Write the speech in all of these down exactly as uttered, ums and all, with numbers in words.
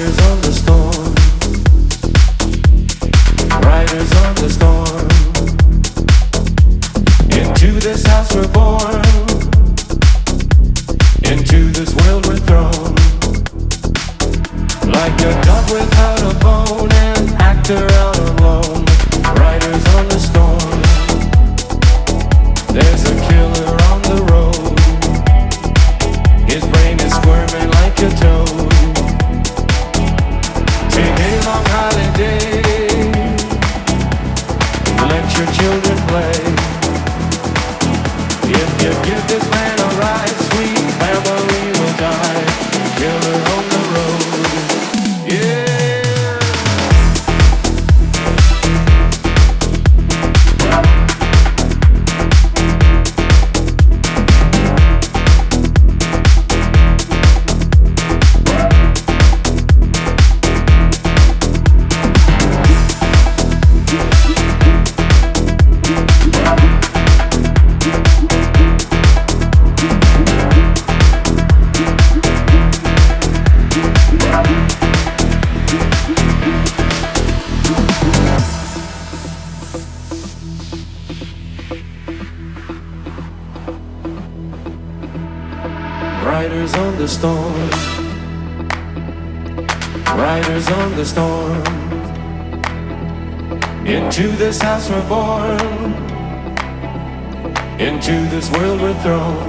Riders on the storm, riders on the storm. Into this house we're born, into this world we're thrown. Like a dog without a bone, an actor out alone. Riders on the storm, there's a killer on the road. His brain is squirming like a toad. Take a long holiday, let your children play. If you give this man a ride, sweet family will die. Killer on the road, yeah. Riders on the storm, riders on the storm. Into this house we're born, into this world we're thrown.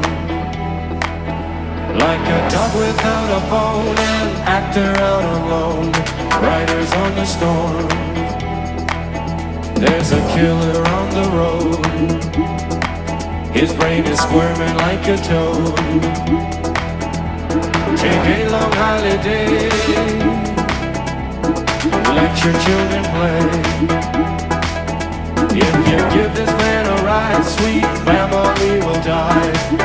Like a dog without a bone, an actor out alone. Riders on the storm, there's a killer on the road. His brain is squirming like a toad. Take a long holiday, let your children play. If you give this man a ride, sweet family will die.